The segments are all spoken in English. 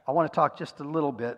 I want to talk just a little bit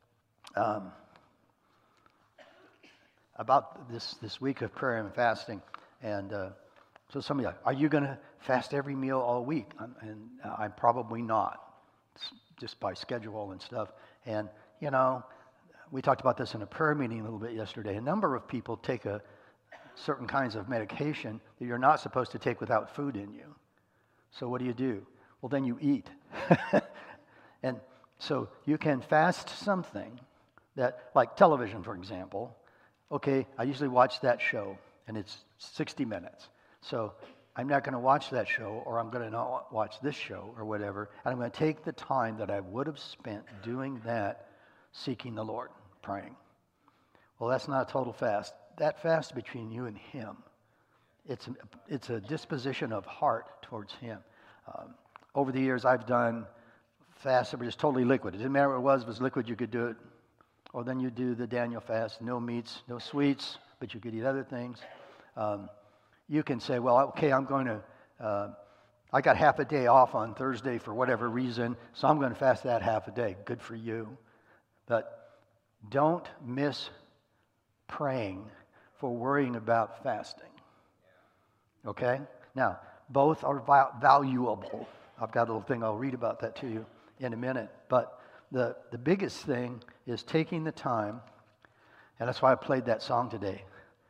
about this week of prayer and fasting. And so some of you, are you going to fast every meal all week? I'm probably not, just by schedule and stuff. And, you know, we talked about this in a prayer meeting a little bit yesterday. A number of people take certain kinds of medication that you're not supposed to take without food in you. So what do? Well, then you eat. And so you can fast something that, like television, for example. Okay, I usually watch that show, and it's 60 minutes. So I'm not going to watch that show, or I'm going to not watch this show, or whatever, and I'm going to take the time that I would have spent doing that, seeking the Lord, praying. Well, that's not a total fast. That fast between you and Him. It's a disposition of heart towards Him. Over the years, I've done fasts that were just totally liquid. It didn't matter what it was liquid, you could do it. Or then you do the Daniel fast, no meats, no sweets, but you could eat other things. You can say, well, okay, I got half a day off on Thursday for whatever reason, so I'm going to fast that half a day. Good for you. But don't miss praying for worrying about fasting. Okay? Now, both are valuable. I've got a little thing I'll read about that to you in a minute. But the biggest thing is taking the time, and that's why I played that song today.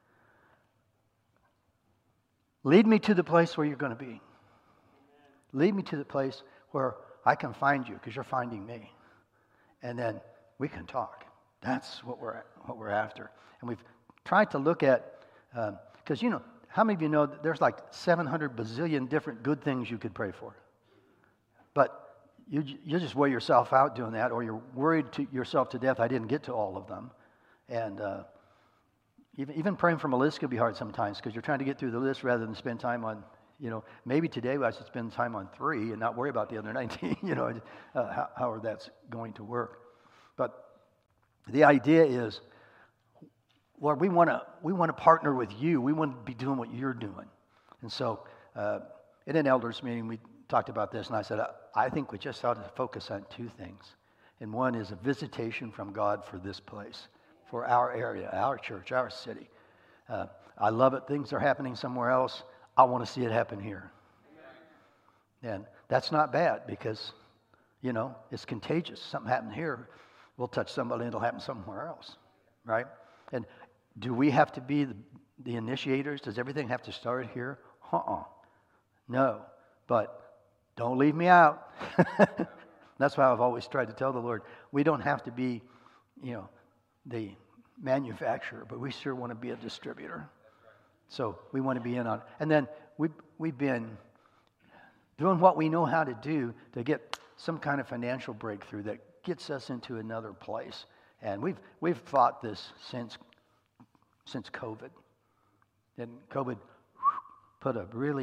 Lead me to the place where you're going to be. Lead me to the place where I can find you, because you're finding me. And then we can talk. That's what we're after. And we've tried to look at, because you know, how many of you know that there's like 700 bazillion different good things you could pray for? But you just wear yourself out doing that, or you're worried to yourself to death, I didn't get to all of them. And even praying from a list could be hard sometimes, because you're trying to get through the list rather than spend time on, maybe today I should spend time on 3 and not worry about the other 19, however that's going to work. But the idea is, Lord, we want to partner with you. We want to be doing what you're doing. And so in an elders meeting, we talked about this, and I said, I think we just ought to focus on 2 things. And one is a visitation from God for this place, for our area, our church, our city. I love it. Things are happening somewhere else. I want to see it happen here. And that's not bad, because, it's contagious. Something happened here, we'll touch somebody, and it'll happen somewhere else, right? And do we have to be the initiators? Does everything have to start here? No. But don't leave me out. That's why I've always tried to tell the Lord, we don't have to be, the manufacturer, but we sure want to be a distributor. So we want to be in on it. And then we've been doing what we know how to do to get some kind of financial breakthrough that gets us into another place. And we've fought this since COVID. And COVID put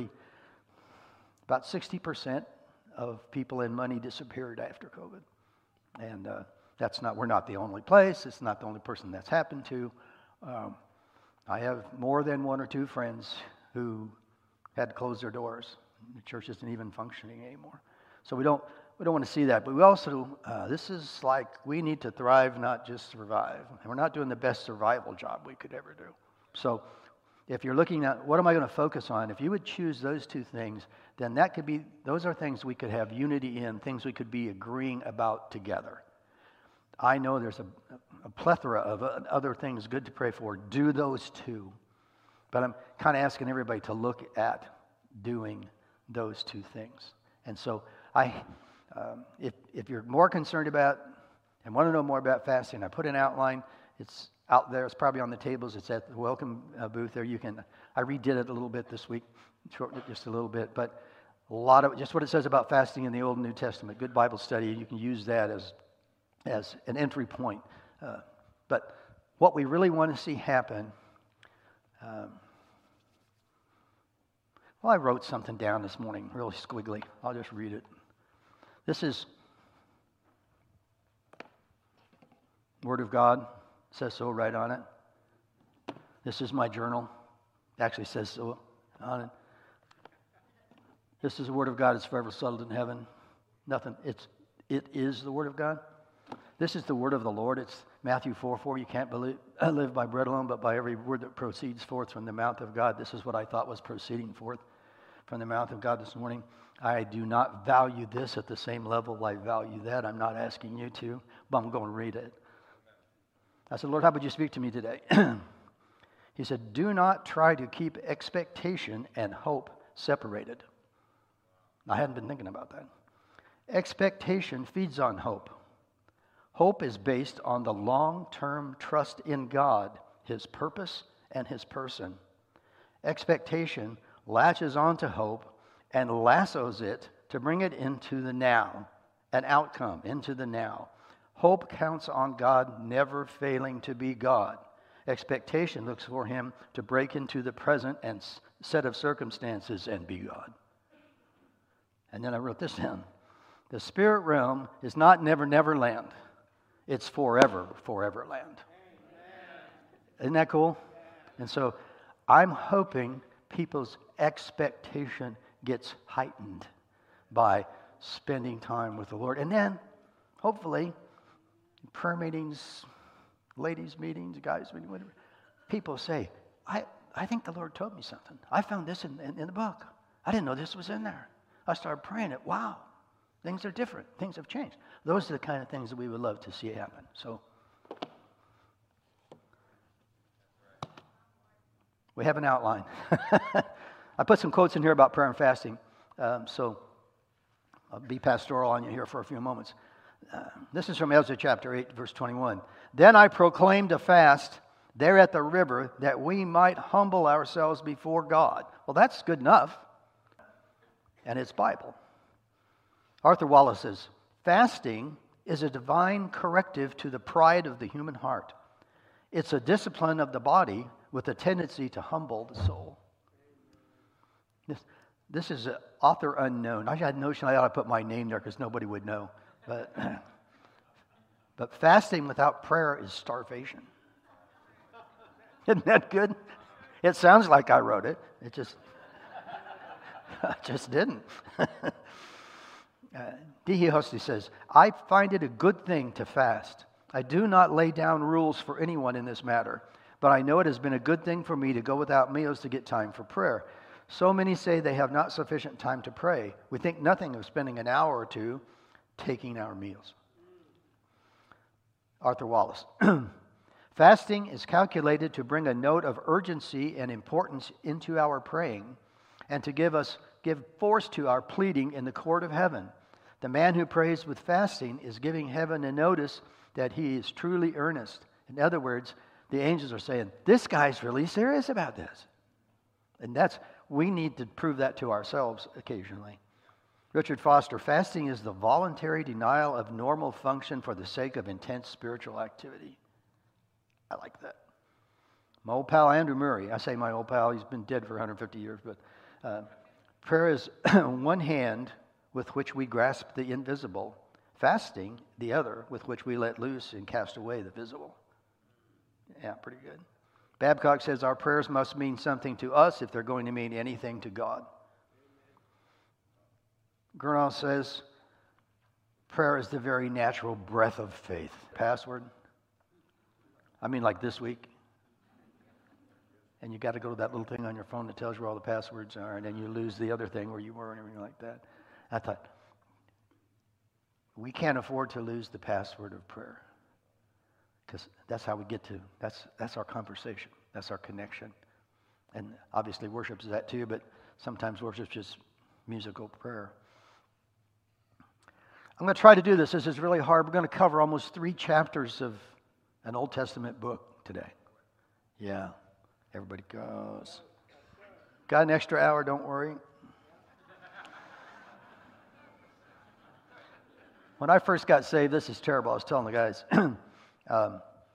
about 60% of people in money disappeared after COVID. And we're not the only place. It's not the only person that's happened to. I have more than 1 or 2 friends who had to close their doors. The church isn't even functioning anymore. So we don't want to see that. But we also, this is like, we need to thrive, not just survive. And we're not doing the best survival job we could ever do. So if you're looking at, what am I going to focus on? If you would choose those 2 things, then those are things we could have unity in, things we could be agreeing about together. I know there's a plethora of other things good to pray for. Do those 2. But I'm kind of asking everybody to look at doing those 2 things. And so if you're more concerned about and want to know more about fasting, I put an outline. It's out there. It's probably on the tables. It's at the welcome booth there. I redid it a little bit this week, shortened it just a little bit. But a lot of just what it says about fasting in the Old and New Testament. Good Bible study. You can use that as an entry point. But what we really want to see happen, I wrote something down this morning, really squiggly. I'll just read it. This is Word of God. It says so right on it. This is my journal. It actually says so on it. This is the Word of God. It's forever settled in heaven. Nothing. It is the Word of God. This is the word of the Lord. It's Matthew 4:4. You can't live by bread alone, but by every word that proceeds forth from the mouth of God. This is what I thought was proceeding forth from the mouth of God this morning. I do not value this at the same level I value that. I'm not asking you to, but I'm going to read it. I said, Lord, how would you speak to me today? He said, do not try to keep expectation and hope separated. I hadn't been thinking about that. Expectation feeds on hope. Hope is based on the long-term trust in God, His purpose, and His person. Expectation latches onto hope and lassos it to bring it into the now, an outcome into the now. Hope counts on God never failing to be God. Expectation looks for Him to break into the present and set of circumstances and be God. And then I wrote this down. The spirit realm is not never, never land. It's forever, forever land. Isn't that cool? And so I'm hoping people's expectation gets heightened by spending time with the Lord. And then, hopefully, prayer meetings, ladies' meetings, guys' meetings, whatever, people say, I think the Lord told me something. I found this in the book. I didn't know this was in there. I started praying it. Wow. Things are different. Things have changed. Those are the kind of things that we would love to see happen. So we have an outline. I put some quotes in here about prayer and fasting. So I'll be pastoral on you here for a few moments. This is from Ezra chapter 8, verse 21. Then I proclaimed a fast there at the river that we might humble ourselves before God. Well, that's good enough. And it's Bible. Arthur Wallace says, fasting is a divine corrective to the pride of the human heart. It's a discipline of the body with a tendency to humble the soul. This is an author unknown. I had a notion I ought to put my name there because nobody would know. But fasting without prayer is starvation. Isn't that good? It sounds like I wrote it. I just didn't. D.H. Huxley says, I find it a good thing to fast. I do not lay down rules for anyone in this matter, but I know it has been a good thing for me to go without meals to get time for prayer. So many say they have not sufficient time to pray. We think nothing of spending an hour or two taking our meals. Arthur Wallace. Fasting is calculated to bring a note of urgency and importance into our praying and to give force to our pleading in the court of heaven. The man who prays with fasting is giving heaven a notice that he is truly earnest. In other words, the angels are saying, this guy's really serious about this. And we need to prove that to ourselves occasionally. Richard Foster, fasting is the voluntary denial of normal function for the sake of intense spiritual activity. I like that. My old pal Andrew Murray, I say my old pal, he's been dead for 150 years, but prayer is one hand with which we grasp the invisible, fasting the other with which we let loose and cast away the visible. Yeah, pretty good. Babcock says our prayers must mean something to us if they're going to mean anything to God. Gurnall says prayer is the very natural breath of faith. Password? I mean like this week. And you got to go to that little thing on your phone that tells you where all the passwords are, and then you lose the other thing where you were and everything like that. I thought, we can't afford to lose the password of prayer. Because that's how we get to, that's our conversation. That's our connection. And obviously worship is that too, but sometimes worship is just musical prayer. I'm going to try to do this. This is really hard. We're going to cover almost 3 chapters of an Old Testament book today. Yeah. Everybody goes. Got an extra hour, don't worry. When I first got saved, this is terrible. I was telling the guys, I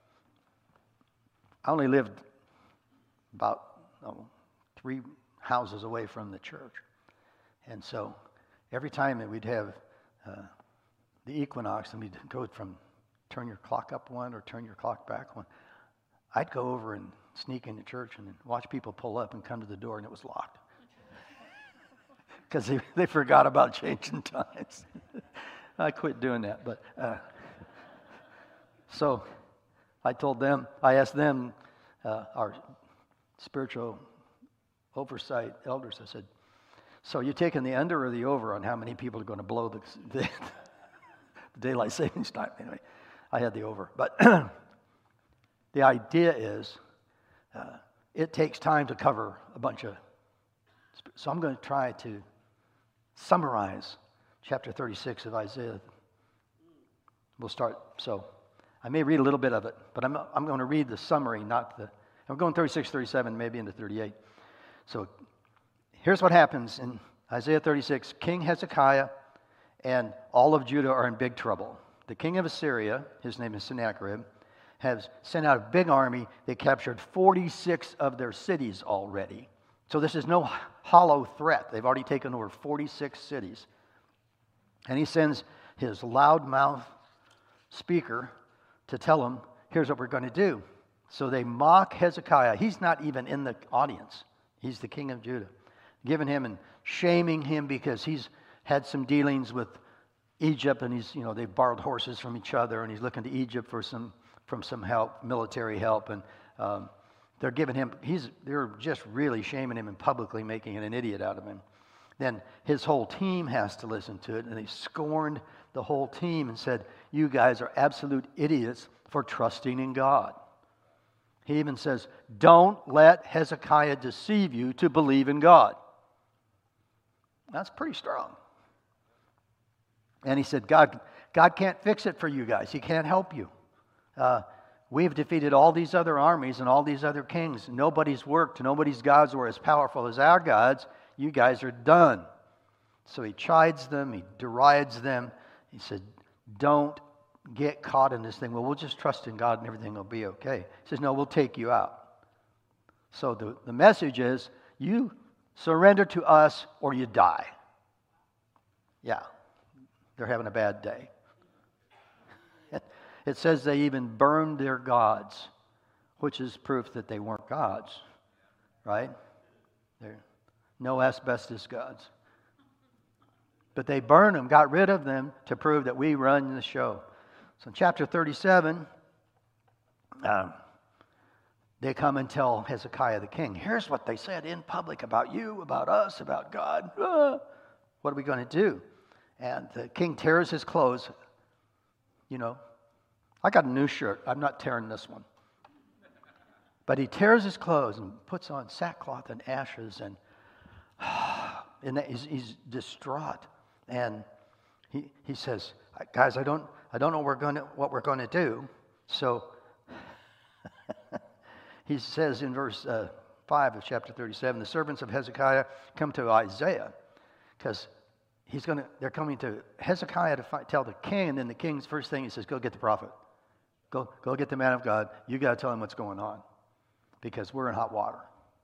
only lived about 3 houses away from the church. And so every time that we'd have the equinox and we'd go from turn your clock up one or turn your clock back one, I'd go over and sneak into church and watch people pull up and come to the door and it was locked. Because they forgot about changing times. I quit doing that. But so I asked them, our spiritual oversight elders, I said, so you taking the under or the over on how many people are going to blow the daylight savings time? Anyway, I had the over. But the idea is it takes time to cover a bunch of. So I'm going to try to summarize chapter 36 of Isaiah. We'll start. So I may read a little bit of it, but I'm going to read the summary, not the. I'm going 36, 37, maybe into 38. So here's what happens in Isaiah 36. King Hezekiah and all of Judah are in big trouble. The king of Assyria, his name is Sennacherib, has sent out a big army. They captured 46 of their cities already. So this is no hollow threat. They've already taken over 46 cities. And he sends his loudmouth speaker to tell them, here's what we're going to do. So they mock Hezekiah. He's not even in the audience. He's the king of Judah. Giving him and shaming him because he's had some dealings with Egypt, and they've borrowed horses from each other, and he's looking to Egypt for some help, military help, and they're giving him. They're just really shaming him and publicly making an idiot out of him. Then his whole team has to listen to it, and they scorned the whole team and said, "You guys are absolute idiots for trusting in God." He even says, "Don't let Hezekiah deceive you to believe in God." That's pretty strong. And he said, God can't fix it for you guys. He can't help you. We've defeated all these other armies and all these other kings. Nobody's worked. Nobody's gods were as powerful as our gods. You guys are done. So he chides them. He derides them. He said, don't get caught in this thing. Well, we'll just trust in God and everything will be okay. He says, no, we'll take you out. So the message is, you surrender to us or you die. Yeah, they're having a bad day. It says they even burned their gods, which is proof that they weren't gods, right? They're no asbestos gods. But they burned them, got rid of them to prove that we run the show. So in chapter 37, they come and tell Hezekiah the king, here's what they said in public about you, about us, about God. What are we going to do? And the king tears his clothes. I got a new shirt. I'm not tearing this one. But he tears his clothes and puts on sackcloth and ashes, and he's distraught. And he says, guys, I don't know what we're going to do. So he says in verse 5 of chapter 37, the servants of Hezekiah come to Isaiah because they're coming to Hezekiah to tell the king, and then the king's first thing he says, go get the prophet. Go get the man of God. You got to tell him what's going on because we're in hot water.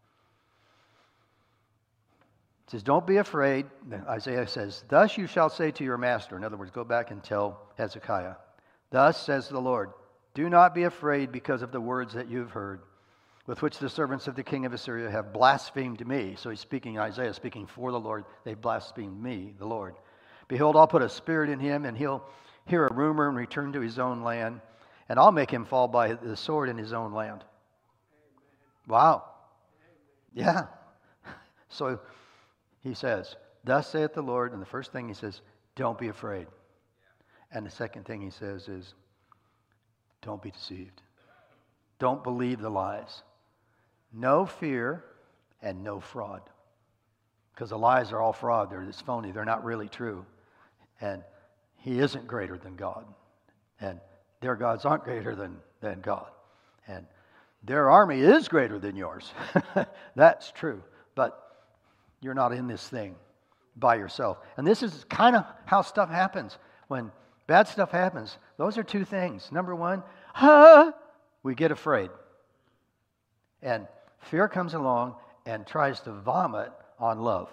It says, don't be afraid. Then Isaiah says, thus you shall say to your master. In other words, go back and tell Hezekiah. Thus says the Lord, do not be afraid because of the words that you've heard, with which the servants of the king of Assyria have blasphemed me. So he's speaking, Isaiah speaking for the Lord. They blasphemed me, the Lord. Behold, I'll put a spirit in him, and he'll hear a rumor and return to his own land. And I'll make him fall by the sword in his own land. Wow. Yeah. So he says, thus saith the Lord. And the first thing he says, don't be afraid. And the second thing he says is, don't be deceived. Don't believe the lies. No fear and no fraud. Because the lies are all fraud. They're just phony. They're not really true. And he isn't greater than God. And their gods aren't greater than God. And their army is greater than yours. That's true. But you're not in this thing by yourself. And this is kind of how stuff happens. When bad stuff happens, those are two things. Number one, we get afraid. And fear comes along and tries to vomit on love.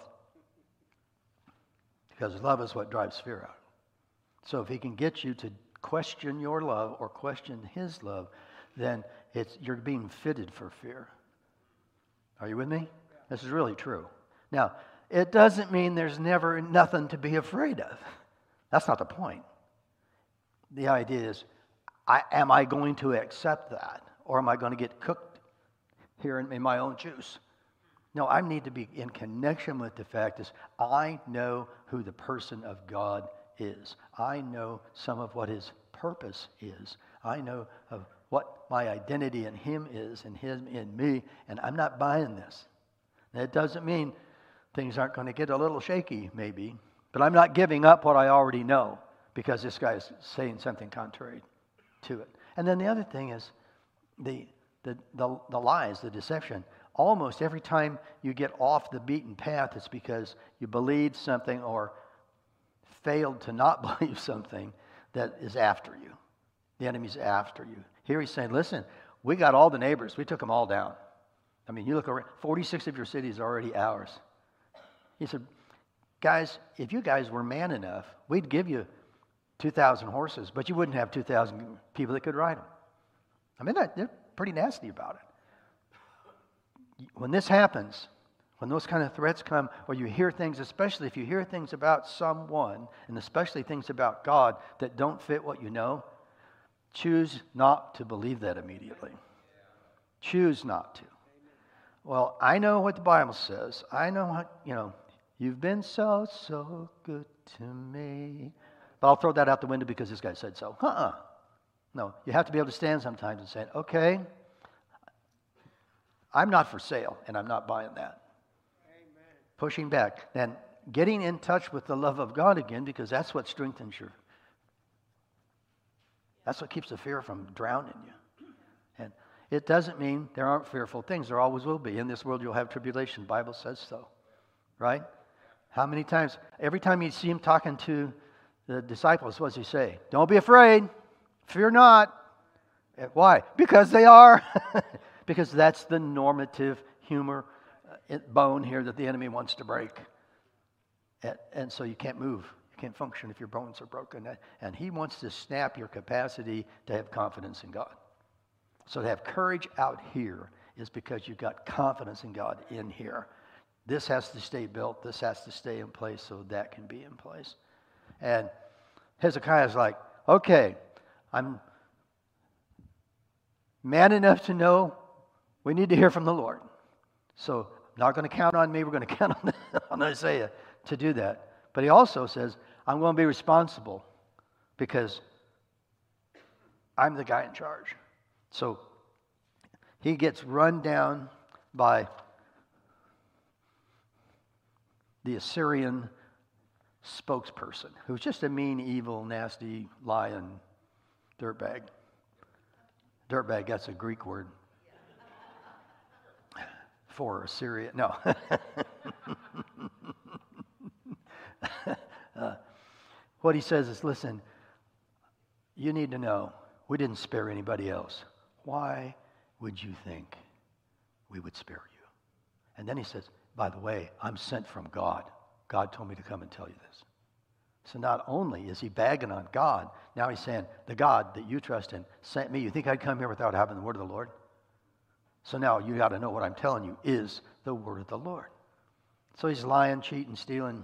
Because love is what drives fear out. So if he can get you to question your love or question his love, then you're being fitted for fear. Are you with me? This is really true. Now, it doesn't mean there's never nothing to be afraid of. That's not the point. The idea is, am I going to accept that? Or am I going to get cooked here in my own juice? No, I need to be in connection with the fact is I know who the person of God is. I know some of what his purpose is. I know of what my identity in him is and him in me, and I'm not buying this. That doesn't mean things aren't going to get a little shaky, maybe, but I'm not giving up what I already know because this guy is saying something contrary to it. And then the other thing is the lies, the deception. Almost every time you get off the beaten path, it's because you believed something or failed to not believe something that is after you. The enemy's after you. Here he's saying, listen, we got all the neighbors. We took them all down. I mean, you look around, 46 of your cities are already ours. He said, guys, if you guys were man enough, we'd give you 2,000 horses, but you wouldn't have 2,000 people that could ride them. I mean, they're pretty nasty about it. When this happens, when those kind of threats come, or you hear things, especially if you hear things about someone, and especially things about God that don't fit what you know, choose not to believe that immediately. Choose not to. Well, I know what the Bible says. I know what, you've been so, so good to me. But I'll throw that out the window because this guy said so. No, you have to be able to stand sometimes and say, okay, I'm not for sale, and I'm not buying that. Amen. Pushing back. Then getting in touch with the love of God again, because that's what strengthens you. That's what keeps the fear from drowning you. And it doesn't mean there aren't fearful things. There always will be. In this world, you'll have tribulation. The Bible says so. Right? How many times? Every time you see him talking to the disciples, what does he say? Don't be afraid. Fear not. Why? Because they are. Because that's the normative humor bone here that the enemy wants to break. And so you can't move. You can't function if your bones are broken. And he wants to snap your capacity to have confidence in God. So to have courage out here is because you've got confidence in God in here. This has to stay built. This has to stay in place so that can be in place. And Hezekiah's like, okay, I'm man enough to know we need to hear from the Lord. So not going to count on me. We're going to count on Isaiah to do that. But he also says, I'm going to be responsible because I'm the guy in charge. So he gets run down by the Assyrian spokesperson, who's just a mean, evil, nasty, lying dirtbag. Dirtbag, that's a Greek word for Assyria. No. What he says is, listen, you need to know, we didn't spare anybody else. Why would you think we would spare you? And then he says, by the way, I'm sent from God. God told me to come and tell you this. So not only is he bagging on God, now he's saying, the God that you trust in sent me. You think I'd come here without having the word of the Lord? So now you got to know what I'm telling you is the word of the Lord. So he's lying, cheating, stealing.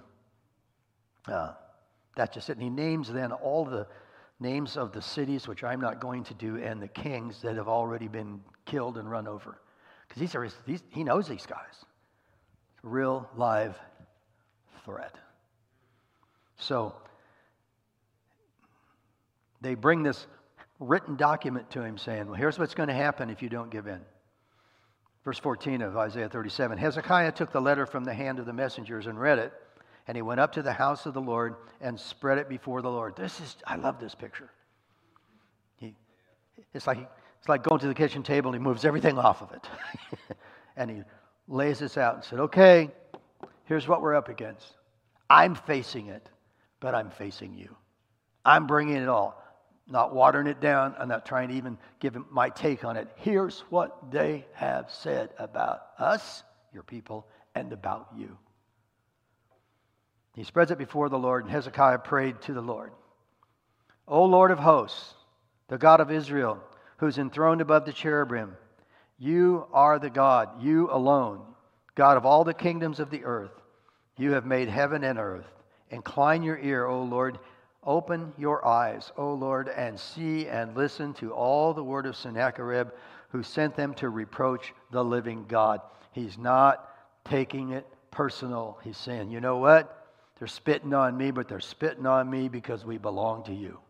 That's just it. And he names then all the names of the cities, which I'm not going to do, and the kings that have already been killed and run over. Because he knows these guys. Real live threat. So they bring this written document to him saying, well, here's what's going to happen if you don't give in. Verse 14 of Isaiah 37. Hezekiah took the letter from the hand of the messengers and read it, and he went up to the house of the Lord and spread it before the Lord. I love this picture. It's like going to the kitchen table and he moves everything off of it. And he lays this out and said, okay, here's what we're up against. I'm facing it, but I'm facing you. I'm bringing it all. Not watering it down. I'm not trying to even give him my take on it. Here's what they have said about us, your people, and about you. He spreads it before the Lord, and Hezekiah prayed to the Lord. O Lord of hosts, the God of Israel, who's enthroned above the cherubim, you are the God, you alone, God of all the kingdoms of the earth. You have made heaven and earth. Incline your ear, O Lord, Open your eyes, O Lord, and see and listen to all the word of Sennacherib, who sent them to reproach the living God. He's not taking it personal. He's saying, you know what? They're spitting on me, but they're spitting on me because we belong to you.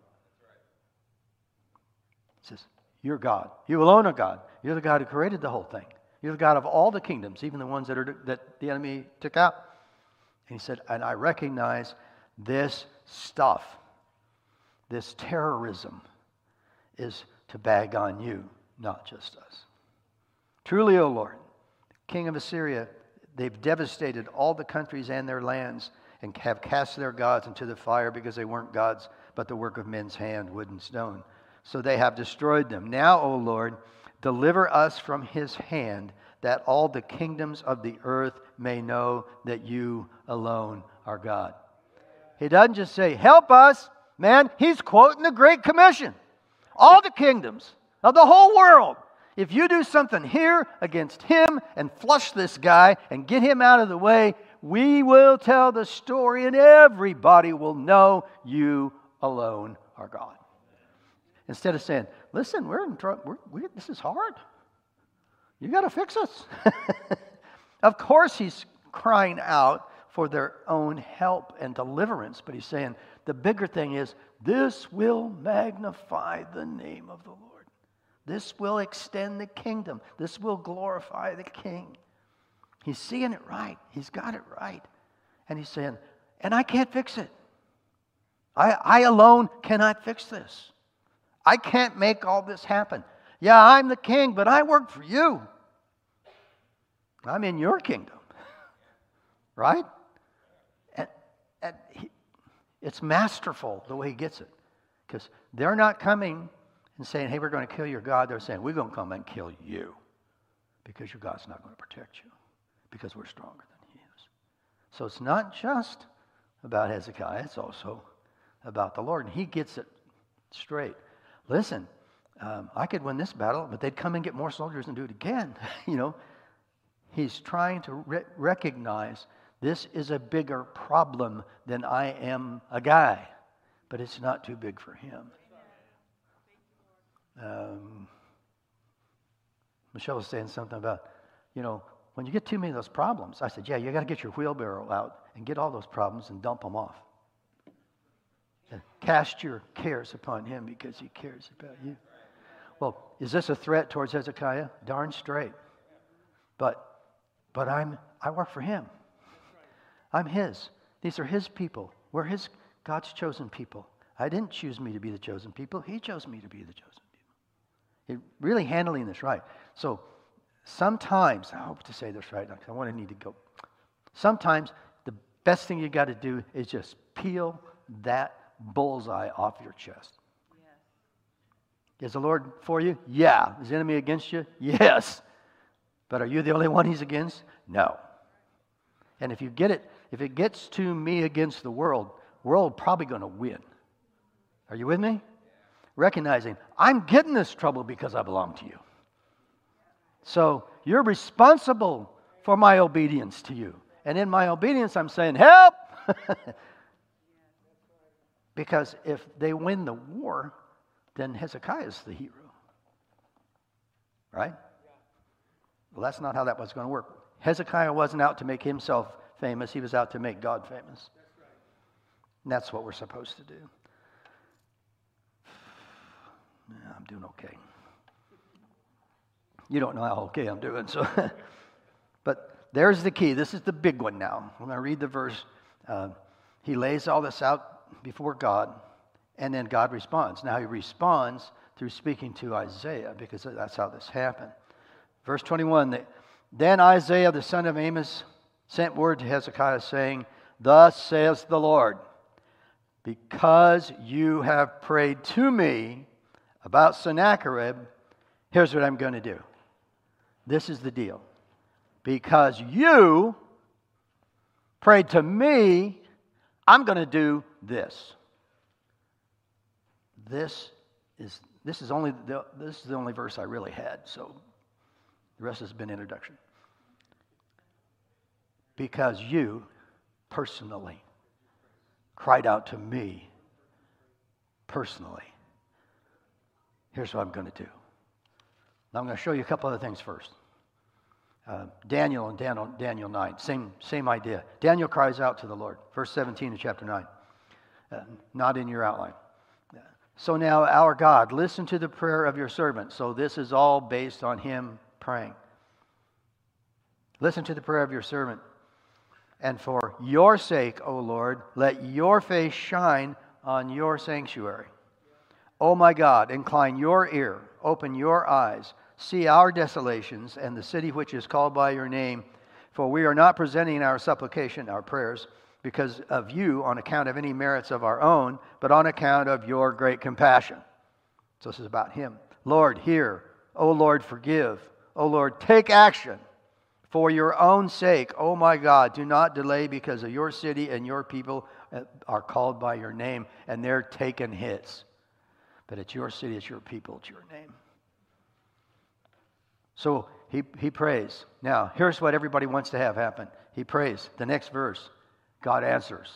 He says, you're God. You alone are God. You're the God who created the whole thing. You're the God of all the kingdoms, even the ones that the enemy took out. And he said, and I recognize this stuff, this terrorism, is to bag on you, not just us. Truly, O Lord, King of Assyria, they've devastated all the countries and their lands and have cast their gods into the fire because they weren't gods, but the work of men's hand, wood and stone. So they have destroyed them. Now, O Lord, deliver us from his hand, that all the kingdoms of the earth may know that you alone are God. He doesn't just say, help us. Man, he's quoting the Great Commission. All the kingdoms of the whole world. If you do something here against him and flush this guy and get him out of the way, we will tell the story and everybody will know you alone are God. Instead of saying, listen, we're in trouble. This is hard. You got to fix us. Of course he's crying out for their own help and deliverance, but he's saying the bigger thing is this will magnify the name of the Lord. This will extend the kingdom. This will glorify the King. He's seeing it right. He's got it right. And he's saying, and I can't fix it. I alone cannot fix this. I can't make all this happen. Yeah, I'm the king, but I work for you. I'm in your kingdom. Right? And it's masterful the way he gets it. Because they're not coming and saying, hey, we're going to kill your God. They're saying, we're going to come and kill you. Because your God's not going to protect you. Because we're stronger than he is. So it's not just about Hezekiah. It's also about the Lord. And he gets it straight. Listen, I could win this battle, but they'd come and get more soldiers and do it again. He's trying to recognize this is a bigger problem than I am a guy, but it's not too big for him. Michelle was saying something about, when you get too many of those problems, I said, yeah, you got to get your wheelbarrow out and get all those problems and dump them off. And cast your cares upon him because he cares about you. Well, is this a threat towards Hezekiah? Darn straight. But I work for him. I'm his. These are his people. We're God's chosen people. I didn't choose me to be the chosen people. He chose me to be the chosen people. He's really handling this right. So sometimes, I hope to say this right now because I need to go. Sometimes the best thing you got to do is just peel that bullseye off your chest. Yes. Is the Lord for you? Yeah. Is the enemy against you? Yes. But are you the only one he's against? No. And if it gets to me against the world probably going to win. Are you with me? Recognizing, I'm getting this trouble because I belong to you. So you're responsible for my obedience to you. And in my obedience, I'm saying, help! Because if they win the war, then Hezekiah's the hero. Right? Well, that's not how that was going to work. Hezekiah wasn't out to make himself famous. He was out to make God famous. And that's what we're supposed to do. Yeah, I'm doing okay. You don't know how okay I'm doing. So, but there's the key. This is the big one now. I'm going to read the verse. He lays all this out before God, and then God responds. Now he responds through speaking to Isaiah, because that's how this happened. Verse 21, then Isaiah the son of Amos sent word to Hezekiah saying, thus says the Lord, because you have prayed to me about Sennacherib, here's what I'm going to do. This is the deal. Because you prayed to me, I'm going to do this. This is the only verse I really had, so the rest has been introduction. Because you personally cried out to me personally. Here's what I'm going to do. Now I'm going to show you a couple other things first. Daniel and Daniel 9, same idea. Daniel cries out to the Lord, verse 17 of chapter 9. Not in your outline. So now, our God, listen to the prayer of your servant. So this is all based on him praying. Listen to the prayer of your servant. And for your sake, O Lord, let your face shine on your sanctuary. O my God, incline your ear, open your eyes, see our desolations and the city which is called by your name. For we are not presenting our supplication, our prayers, because of you on account of any merits of our own, but on account of your great compassion. So this is about him. Lord, hear. O Lord, forgive. O Lord, take action. For your own sake, O my God, do not delay, because of your city and your people are called by your name, and they're taking hits. But it's your city, it's your people, it's your name. So he prays. Now, here's what everybody wants to have happen. He prays. The next verse, God answers.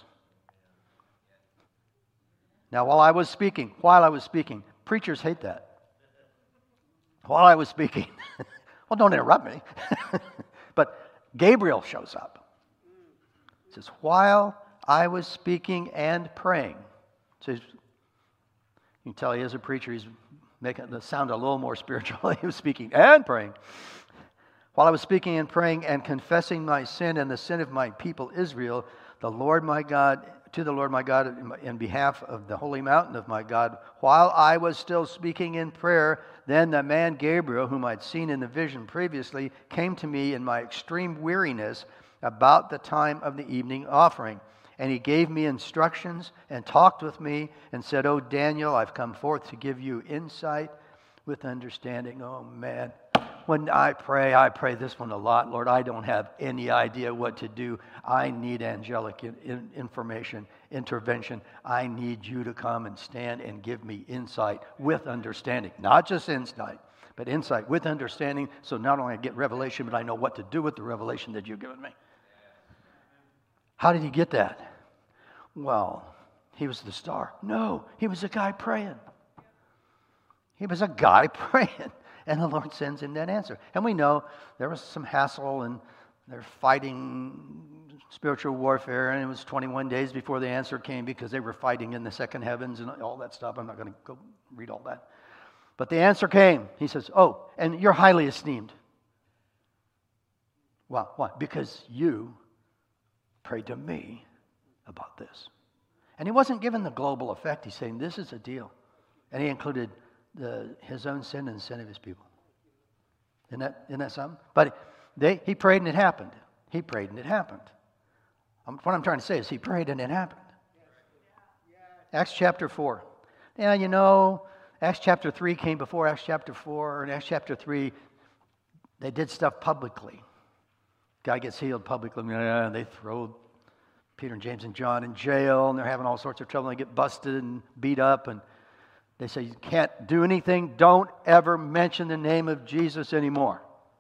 Now, while I was speaking, preachers hate that. While I was speaking. Well, don't interrupt me. But Gabriel shows up. It says, while I was speaking and praying. So you can tell he is a preacher. He's making it sound a little more spiritual. He was speaking and praying. While I was speaking and praying and confessing my sin and the sin of my people Israel, to the Lord my God, in behalf of the holy mountain of my God, while I was still speaking in prayer, then the man Gabriel, whom I'd seen in the vision previously, came to me in my extreme weariness about the time of the evening offering. And he gave me instructions and talked with me and said, "O Daniel, I've come forth to give you insight with understanding." Oh man, when I pray this one a lot. Lord, I don't have any idea what to do. I need angelic information, intervention. I need you to come and stand and give me insight with understanding. Not just insight, but insight with understanding. So not only I get revelation, but I know what to do with the revelation that you've given me. How did he get that? Well, he was the star. No, he was a guy praying. He was a guy praying. And the Lord sends him that answer. And we know there was some hassle and they're fighting spiritual warfare. And it was 21 days before the answer came because they were fighting in the second heavens and all that stuff. I'm not going to go read all that. But the answer came. He says, "Oh, and you're highly esteemed." Well, why? Because you prayed to me about this. And he wasn't given the global effect. He's saying this is a deal. And he included his own sin and the sin of his people. Isn't that something? But he prayed and it happened. He prayed and it happened. What I'm trying to say is he prayed and it happened. Acts chapter 4. Yeah, Acts chapter 3 came before Acts chapter 4. And Acts chapter 3, they did stuff publicly. Guy gets healed publicly. And they throw Peter and James and John in jail. And they're having all sorts of trouble. And they get busted and beat up. And they say, "You can't do anything. Don't ever mention the name of Jesus anymore."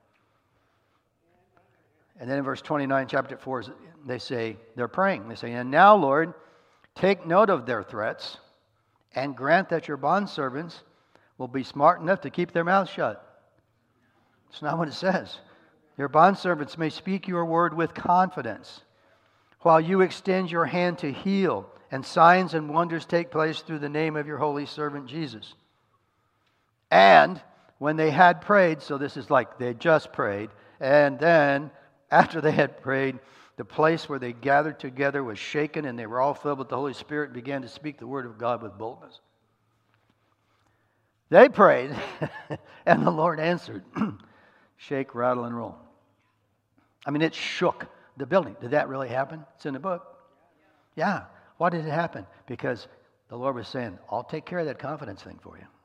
And then in verse 29, chapter 4, they're praying. They say, "And now, Lord, take note of their threats and grant that your bondservants will be smart enough to keep their mouths shut." It's not what it says. "Your bondservants may speak your word with confidence while you extend your hand to heal, and signs and wonders take place through the name of your holy servant Jesus." And when they had prayed, so this is like they just prayed, and then after they had prayed, the place where they gathered together was shaken, and they were all filled with the Holy Spirit and began to speak the word of God with boldness. They prayed, and the Lord answered. Shake, rattle, and roll. I mean, it shook the building. Did that really happen? It's in the book. Yeah. Why did it happen? Because the Lord was saying, "I'll take care of that confidence thing for you.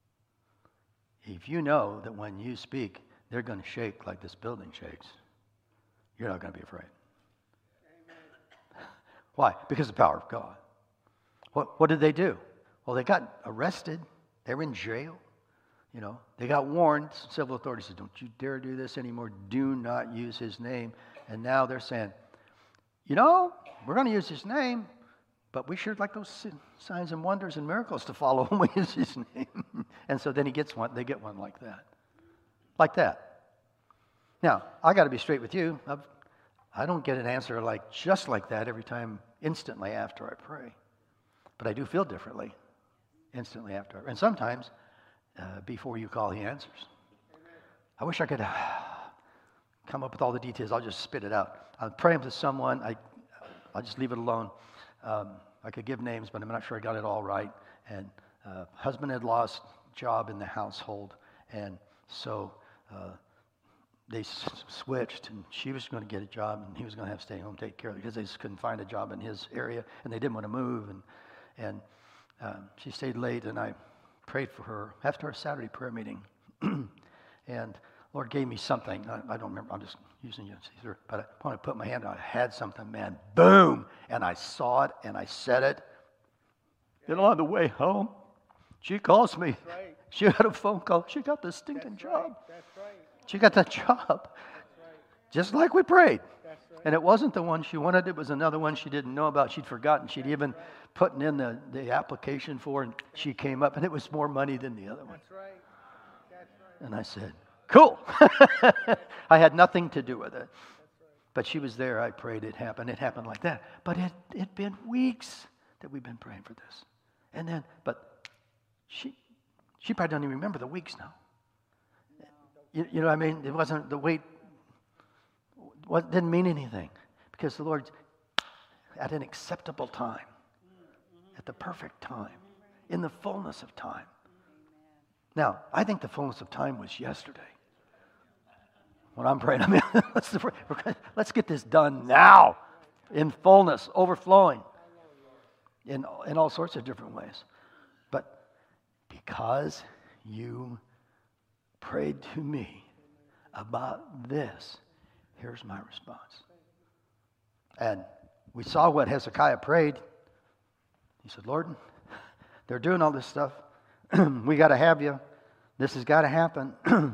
If you know that when you speak, they're going to shake like this building shakes, you're not going to be afraid." Amen. Why? Because of the power of God. What did they do? Well, they got arrested. They were in jail. They got warned. Civil authorities said, "Don't you dare do this anymore. Do not use his name." And now they're saying, "We're going to use his name, But we sure like those signs and wonders and miracles to follow when we use his name. And so then he gets one. They get one like that. Like that. Now, I got to be straight with you. I don't get an answer just like that every time instantly after I pray. But I do feel differently instantly after. And sometimes before you call, he answers. I wish I could come up with all the details. I'll just spit it out. I'm praying for someone. I'll just leave it alone. I could give names, but I'm not sure I got it all right. And husband had lost job in the household, and so they switched, and she was going to get a job, and he was going to have to stay home, take care of it, because they just couldn't find a job in his area, and they didn't want to move. And she stayed late, and I prayed for her after our Saturday prayer meeting. And Lord gave me something. I don't remember. I'm just using you, Caesar. But when I put my hand on it, I had something, man. Boom! And I saw it, and I said it. And on the way home, she calls me. Right. She had a phone call. She got the stinking job. That's right. She got that job. That's right. Just like we prayed. That's right. And it wasn't the one she wanted. It was another one she didn't know about. She'd forgotten. She'd even put in the application for, and she came up, and it was more money than the other one. That's right. That's right. And I said, cool. I had nothing to do with it. But she was there. I prayed. It happened. It happened like that. But it'd been weeks that we've been praying for this. And then, but she probably doesn't even remember the weeks now. You know what I mean? It wasn't the wait. Didn't mean anything. Because the Lord, at an acceptable time, at the perfect time, in the fullness of time. Now, I think the fullness of time was yesterday. When I'm praying, I mean, let's get this done now, in fullness, overflowing, in all sorts of different ways. But because you prayed to me about this, here's my response. And we saw what Hezekiah prayed. He said, Lord, they're doing all this stuff. We got to have you. This has got to happen.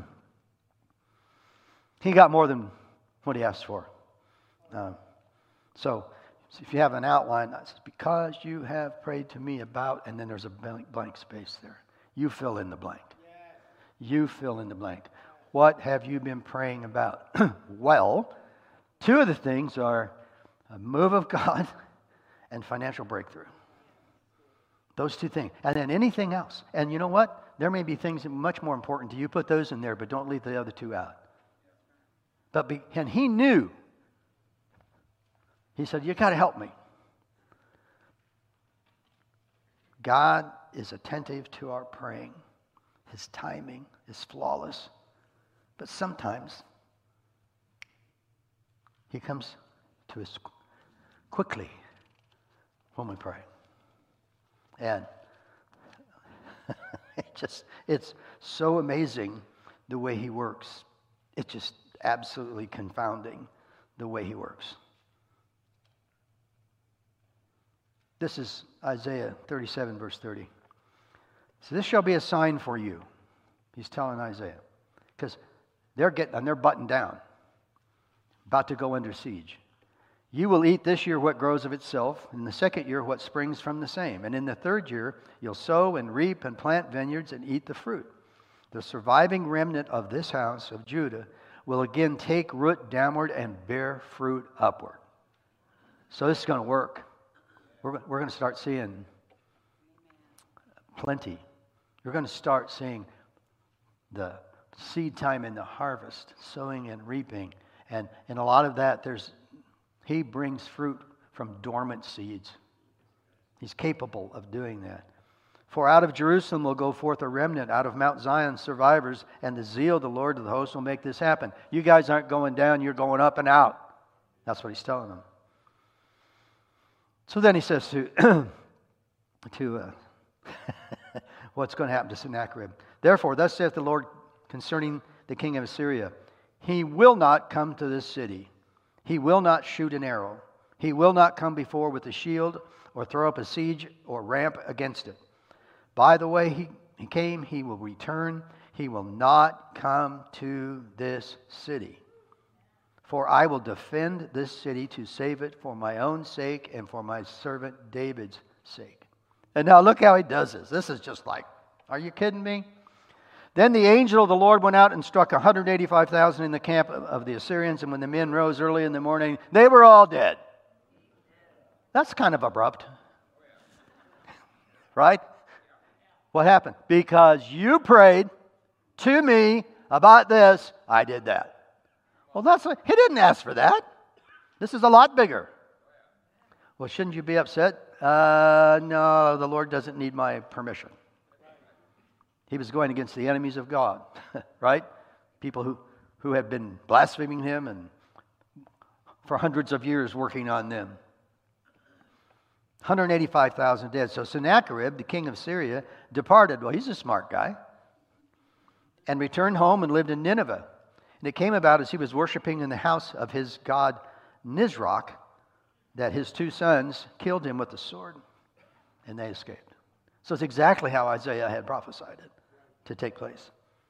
He got more than what he asked for. So if you have an outline, it says, because you have prayed to me about, and then there's a blank space there. You fill in the blank. You fill in the blank. What have you been praying about? Well, two of the things are a move of God and financial breakthrough. Those two things. And then anything else. And you know what? There may be things that are much more important to you. Put those in there, but don't leave the other two out. And he knew. He said, you got to help me. God is attentive to our praying. His timing is flawless. But sometimes he comes to us quickly when we pray. And it's so amazing the way he works. It's just absolutely confounding the way he works. This is Isaiah 37, verse 30. So this shall be a sign for you. He's telling Isaiah. Because they're buttoned down, about to go under siege. You will eat this year what grows of itself, in the second year what springs from the same. And in the third year you'll sow and reap and plant vineyards and eat the fruit. The surviving remnant of this house of Judah will again take root downward and bear fruit upward. So this is going to work. We're going to start seeing plenty. You're going to start seeing the seed time and the harvest, sowing and reaping. And in a lot of that, he brings fruit from dormant seeds. He's capable of doing that. For out of Jerusalem will go forth a remnant, out of Mount Zion survivors, and the zeal of the Lord of the hosts will make this happen. You guys aren't going down, you're going up and out. That's what he's telling them. So then he says to what's going to happen to Sennacherib. Therefore, thus saith the Lord concerning the king of Assyria, he will not come to this city. He will not shoot an arrow. He will not come before with a shield or throw up a siege or ramp against it. By the way he came, he will return. He will not come to this city. For I will defend this city to save it for my own sake and for my servant David's sake. And now look how he does this. This is just like, are you kidding me? Then the angel of the Lord went out and struck 185,000 in the camp of the Assyrians, and when the men rose early in the morning, they were all dead. That's kind of abrupt. Right? What happened? Because you prayed to me about this, I did that. Well, he didn't ask for that. This is a lot bigger. Well, shouldn't you be upset? No, the Lord doesn't need my permission. He was going against the enemies of God, right? People who had been blaspheming him and for hundreds of years working on them. 185,000 dead. So Sennacherib, the king of Syria, departed. Well, he's a smart guy. And returned home and lived in Nineveh. And it came about as he was worshiping in the house of his god Nisroch that his 2 sons killed him with the sword, and they escaped. So it's exactly how Isaiah had prophesied it to take place.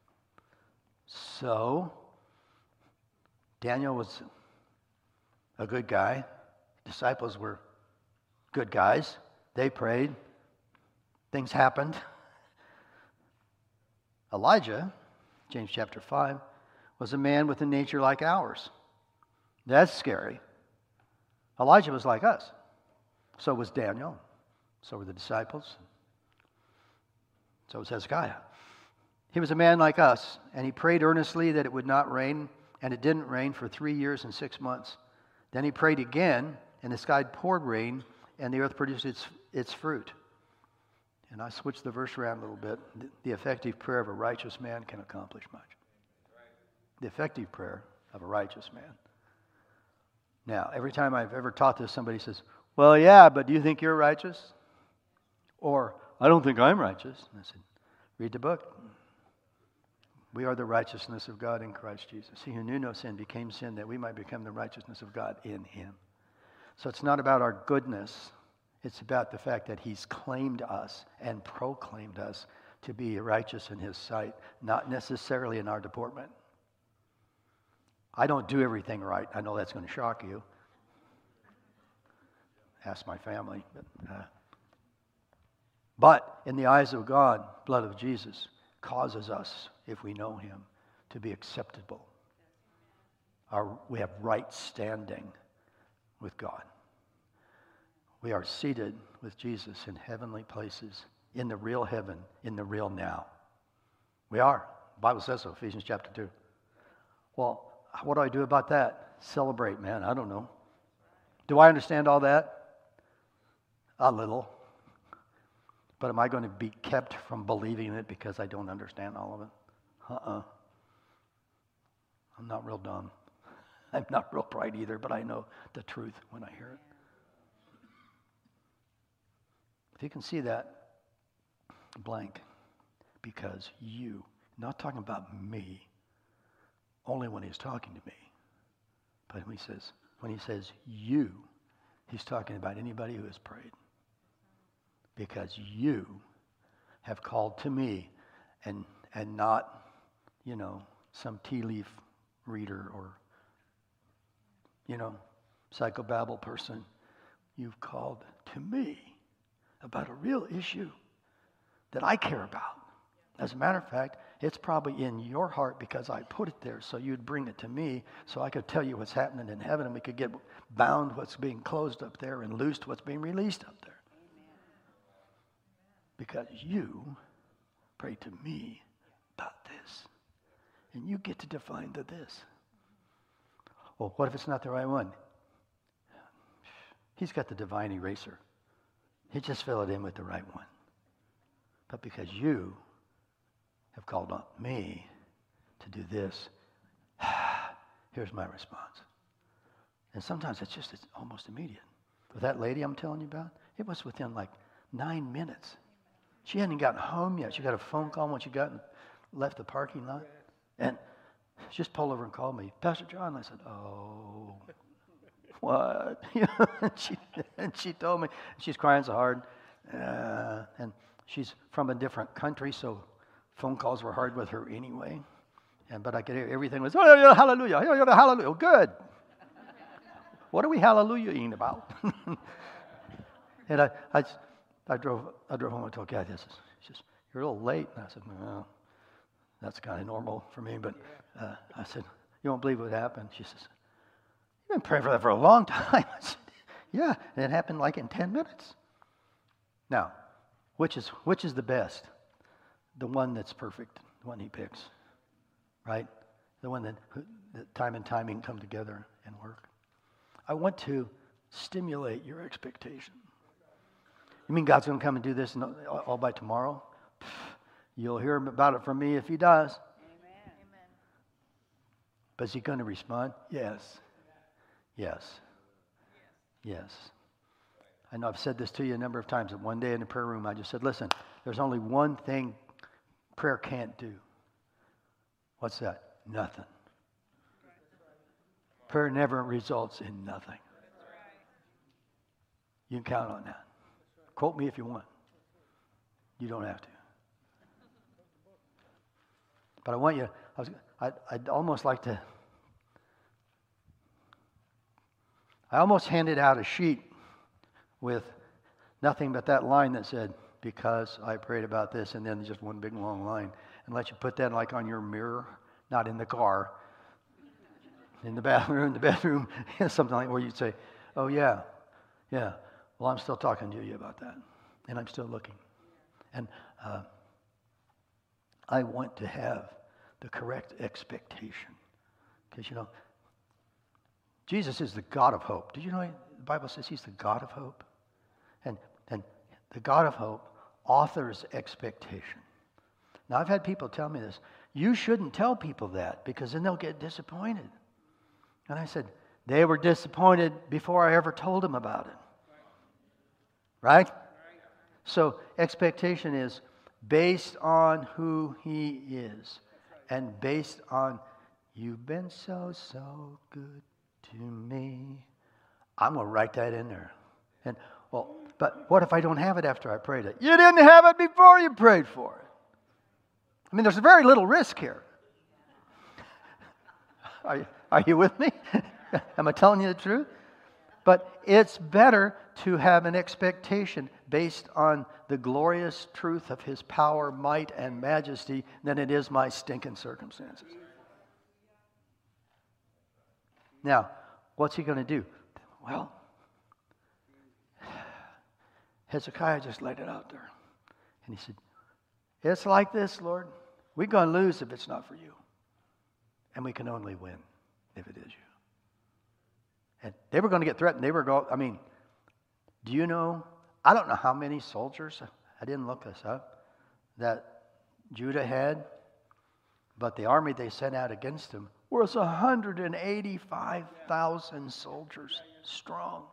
So Daniel was a good guy. Disciples were good guys. They prayed. Things happened. Elijah, James chapter 5, was a man with a nature like ours. That's scary. Elijah was like us. So was Daniel. So were the disciples. So was Hezekiah. He was a man like us, and he prayed earnestly that it would not rain, and it didn't rain for 3 years and 6 months. Then he prayed again, and the sky poured rain, and the earth produced its fruit. And I switched the verse around a little bit. The effective prayer of a righteous man can accomplish much. The effective prayer of a righteous man. Now, every time I've ever taught this, somebody says, well, yeah, but do you think you're righteous? Or, I don't think I'm righteous. And I said, read the book. We are the righteousness of God in Christ Jesus. He who knew no sin became sin that we might become the righteousness of God in him. So it's not about our goodness. It's about the fact that he's claimed us and proclaimed us to be righteous in his sight, not necessarily in our deportment. I don't do everything right. I know that's going to shock you. Ask my family. But in the eyes of God, blood of Jesus causes us, if we know him, to be acceptable. We have right standing with God. We are seated with Jesus in heavenly places, in the real heaven, in the real now. We are. The Bible says so, Ephesians chapter 2. Well, what do I do about that? Celebrate, man. I don't know. Do I understand all that? A little. But am I going to be kept from believing it because I don't understand all of it? I'm not real dumb. I'm not real bright either, but I know the truth when I hear it. If you can see that blank, because you, not talking about me, only when he's talking to me. But when he says you, he's talking about anybody who has prayed. Because you have called to me and not, some tea leaf reader or, psychobabble person. You've called to me about a real issue that I care about. As a matter of fact, it's probably in your heart because I put it there so you'd bring it to me so I could tell you what's happening in heaven and we could get bound what's being closed up there and loosed what's being released up there. Because you pray to me about this. And you get to define the this. Well, what if it's not the right one? He's got the divine eraser. He just fill it in with the right one. But because you have called on me to do this, here's my response. And sometimes it's almost immediate. With that lady I'm telling you about, it was within like 9 minutes. She hadn't gotten home yet. She got a phone call when she left the parking lot. And she just pulled over and called me, Pastor John. I said, oh, what? and she told me, she's crying so hard. And she's from a different country, so phone calls were hard with her anyway. But I could hear everything was, oh, yeah, hallelujah, yeah, yeah, hallelujah. Oh, good. What are we hallelujahing about? And I drove home and told Kathy, I said, you're a little late. And I said, well, that's kind of normal for me. But I said, you won't believe what happened. She says, you've been praying for that for a long time. I said, yeah, and it happened like in 10 minutes. Now, which is the best? The one that's perfect, the one he picks, right? The one that time and timing come together and work. I want to stimulate your expectation. You mean God's going to come and do this all by tomorrow? You'll hear about it from me if he does. Amen. But is he going to respond? Yes. Yes. Yes. I know I've said this to you a number of times. That one day in the prayer room, I just said, listen, there's only one thing prayer can't do. What's that? Nothing. Prayer never results in nothing. You can count on that. Quote me if you want. You don't have to. But I want you, I'd almost like to, I almost handed out a sheet with nothing but that line that said, because I prayed about this, and then just one big long line, and let you put that like on your mirror, not in the car, in the bedroom, something like where you'd say, oh yeah, well, I'm still talking to you about that, and I'm still looking. And I want to have the correct expectation. Because, Jesus is the God of hope. Did you know the Bible says he's the God of hope? And the God of hope authors expectation. Now, I've had people tell me this. You shouldn't tell people that because then they'll get disappointed. And I said, they were disappointed before I ever told them about it. Right? So expectation is based on who he is and based on, you've been so good to me. I'm going to write that in there. And well, but what if I don't have it after I prayed it? You didn't have it before you prayed for it. I mean, there's very little risk here. Are you with me? Am I telling you the truth? But it's better to have an expectation based on the glorious truth of his power, might, and majesty than it is my stinking circumstances. Now, what's he going to do? Well, Hezekiah just laid it out there. And he said, it's like this, Lord. We're going to lose if it's not for you. And we can only win if it is you. And they were going to get threatened. Do you know, I don't know how many soldiers, I didn't look this up, that Judah had, but the army they sent out against them was 185,000 soldiers strong.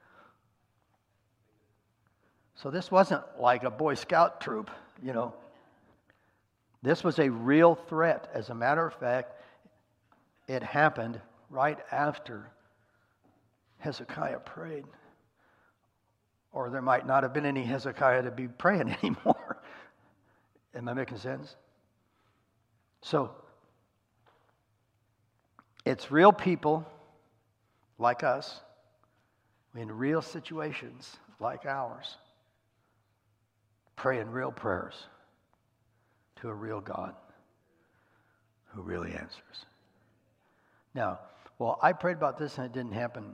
So this wasn't like a Boy Scout troop, This was a real threat. As a matter of fact, it happened right after Hezekiah prayed. Or there might not have been any Hezekiah to be praying anymore. Am I making sense? So, it's real people like us in real situations like ours praying real prayers to a real God who really answers. Now, well, I prayed about this and it didn't happen.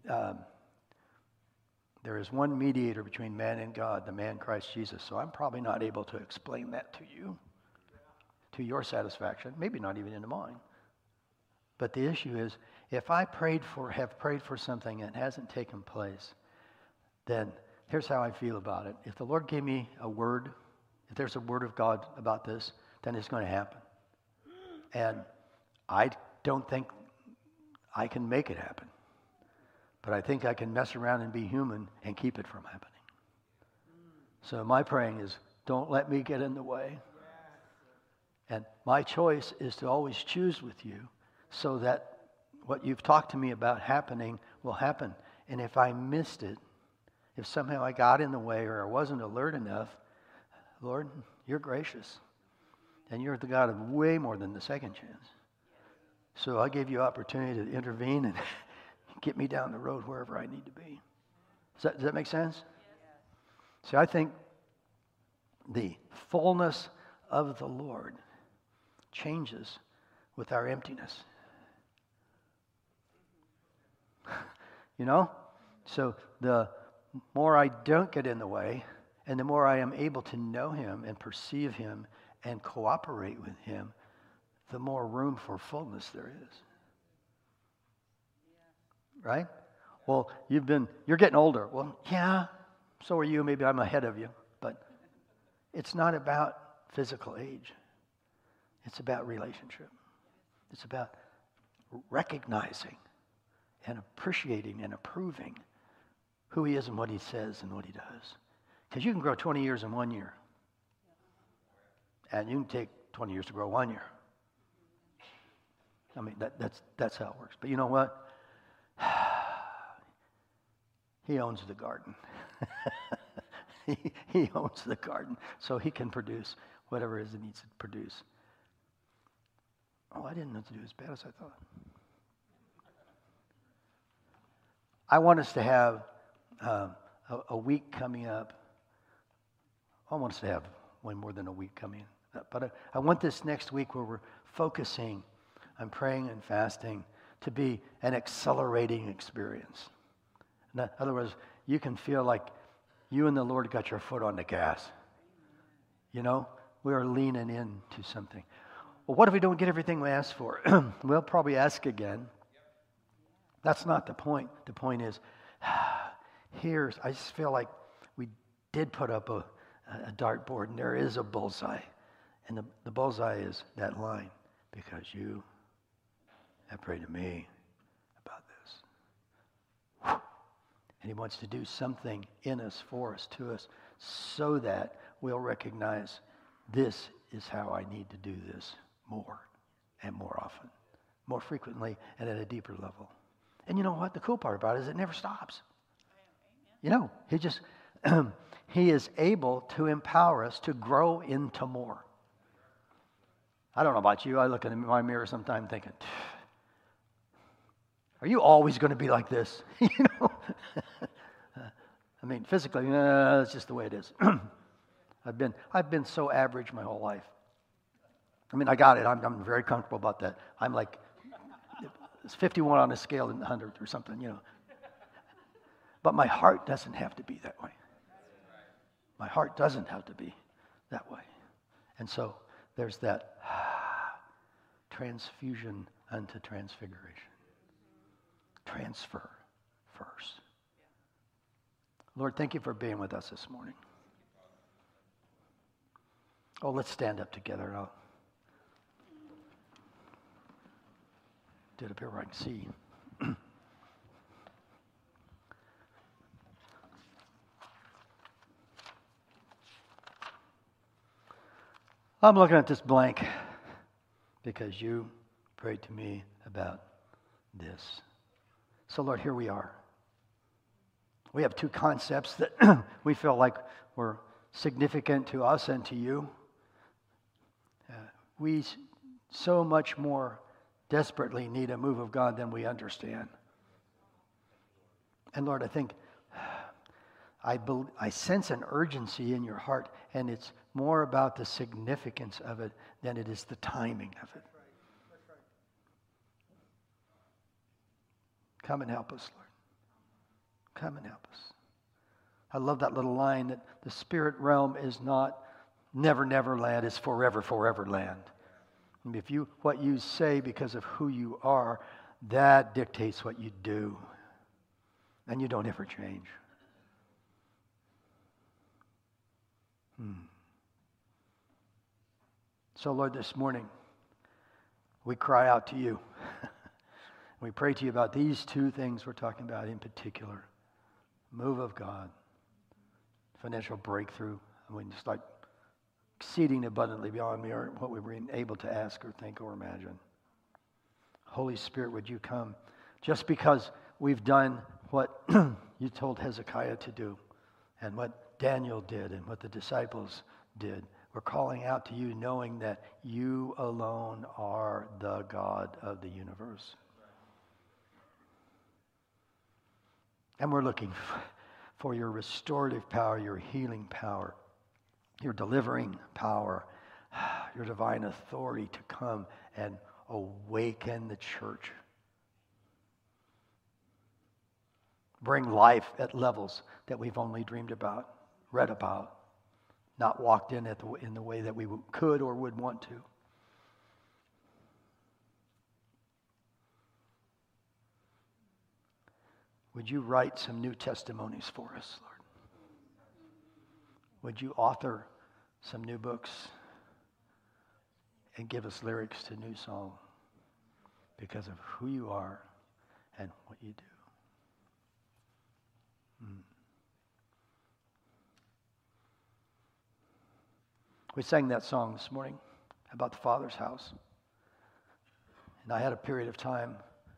There is one mediator between man and God, the man Christ Jesus. So I'm probably not able to explain that to you, to your satisfaction, maybe not even into mine. But the issue is, if I have prayed for something and it hasn't taken place, then here's how I feel about it. If the Lord gave me a word, if there's a word of God about this, then it's going to happen. And I don't think I can make it happen. But I think I can mess around and be human and keep it from happening. So my praying is, don't let me get in the way. And my choice is to always choose with you so that what you've talked to me about happening will happen. And if I missed it, if somehow I got in the way or I wasn't alert enough, Lord, you're gracious. And you're the God of way more than the second chance. So I gave you opportunity to intervene and get me down the road wherever I need to be. Does that make sense? See, I think the fullness of the Lord changes with our emptiness. You know? So the more I don't get in the way, and the more I am able to know Him and perceive Him and cooperate with Him, the more room for fullness there is. Right? Well, you're getting older. Well, yeah, so are you. Maybe I'm ahead of you. But it's not about physical age. It's about relationship. It's about recognizing and appreciating and approving who He is and what He says and what He does. Because you can grow 20 years in 1 year. And you can take 20 years to grow 1 year. I mean, that's how it works. But you know what? He owns the garden. he owns the garden. So He can produce whatever it is it needs to produce. Oh, I didn't know to do as bad as I thought. I want us to have a week coming up. I want us to have way more than a week coming up. But I want this next week where we're focusing on praying and fasting to be an accelerating experience. In other words, you can feel like you and the Lord got your foot on the gas. You know, we are leaning into something. Well, what if we don't get everything we ask for? We'll probably ask again. That's not the point. The point is, I just feel like we did put up a dartboard and there is a bullseye. And the bullseye is that line, because you have prayed to me about this. And He wants to do something in us, for us, to us, so that we'll recognize this is how I need to do this more and more often, more frequently and at a deeper level. And you know what? The cool part about it is it never stops. You know, He is able to empower us to grow into more. I don't know about you. I look in my mirror sometimes thinking, are you always going to be like this? You know? I mean, physically, that's just the way it is. I've been so average my whole life. I mean, I got it. I'm very comfortable about that. I'm like, it's 51 on a scale in 100 or something, you know. But my heart doesn't have to be that way. My heart doesn't have to be that way. And so there's that transfusion unto transfiguration. Transfer first. Lord, thank You for being with us this morning. Oh, let's stand up together. I'll do it up here where I can see. I'm looking at this blank because You prayed to me about this. So, Lord, here we are. We have two concepts that we feel like were significant to us and to You. We so much more desperately need a move of God than we understand. And Lord, I think I sense an urgency in Your heart, and it's more about the significance of it than it is the timing of it. Come and help us, Lord. Come and help us. I love that little line that the spirit realm is not never, never land, it's forever, forever land. And if what you say because of who You are, that dictates what you do. And You don't ever change. So, Lord, this morning, we cry out to You. We pray to You about these two things we're talking about in particular. Move of God, financial breakthrough. I mean, just like exceeding abundantly beyond what we were able to ask or think or imagine. Holy Spirit, would You come? Just because we've done what You told Hezekiah to do, and what Daniel did, and what the disciples did, We're calling out to you knowing that you alone are the God of the universe. And we're looking for your restorative power, your healing power, your delivering power, your divine authority to come and awaken the church. Bring life at levels that we've only dreamed about, read about, not walked in the way that we could or would want to. Would you write some new testimonies for us, Lord? Would you author some new books and give us lyrics to new songs because of who you are and what you do? We sang that song this morning about the Father's house. And I had a period of time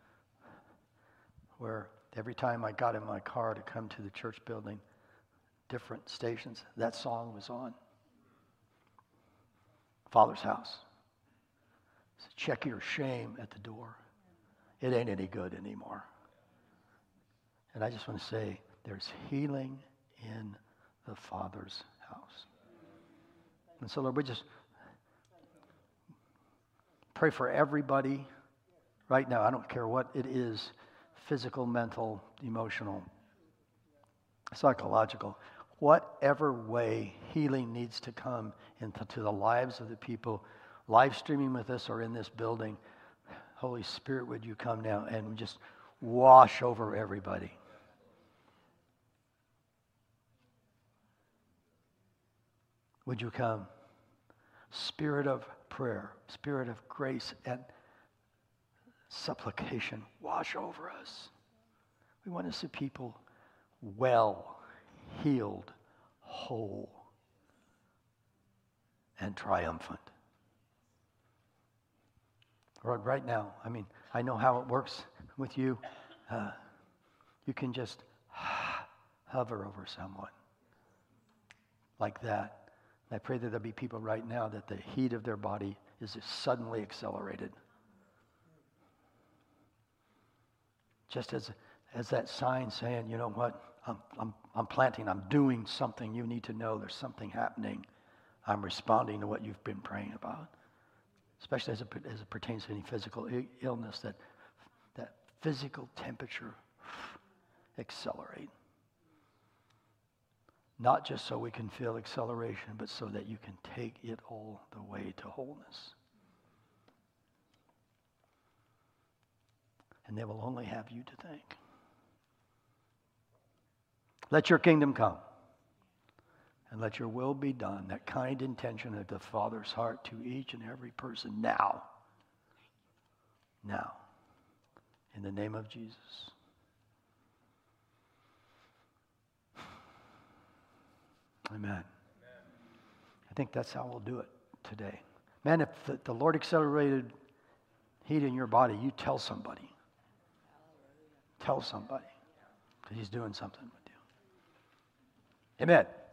where every time I got in my car to come to the church building, different stations, that song was on. Father's house. So check your shame at the door. It ain't any good anymore. And I just want to say, there's healing in the Father's house. And so, Lord, we just pray for everybody right now. I don't care what it is, physical, mental, emotional, psychological. Whatever way healing needs to come into the lives of the people live streaming with us or in this building, Holy Spirit, would you come now and just wash over everybody. Would you come? Spirit of prayer, spirit of grace and supplication, wash over us. We want to see people well, healed, whole, and triumphant. Right now, I know how it works with you. You can just hover over someone like that. I pray that there'll be people right now that the heat of their body is suddenly accelerated. Just as that sign saying, you know what, I'm planting, I'm doing something. You need to know there's something happening. I'm responding to what you've been praying about. Especially as it pertains to any physical illness, that physical temperature accelerate. Not just so we can feel acceleration, but so that you can take it all the way to wholeness. And they will only have you to thank. Let your kingdom come. And let your will be done, that kind intention of the Father's heart to each and every person now. Now. In the name of Jesus. Amen. I think that's how we'll do it today. Man, if the Lord accelerated heat in your body, you tell somebody. Tell somebody. Because he's doing something with you. Amen.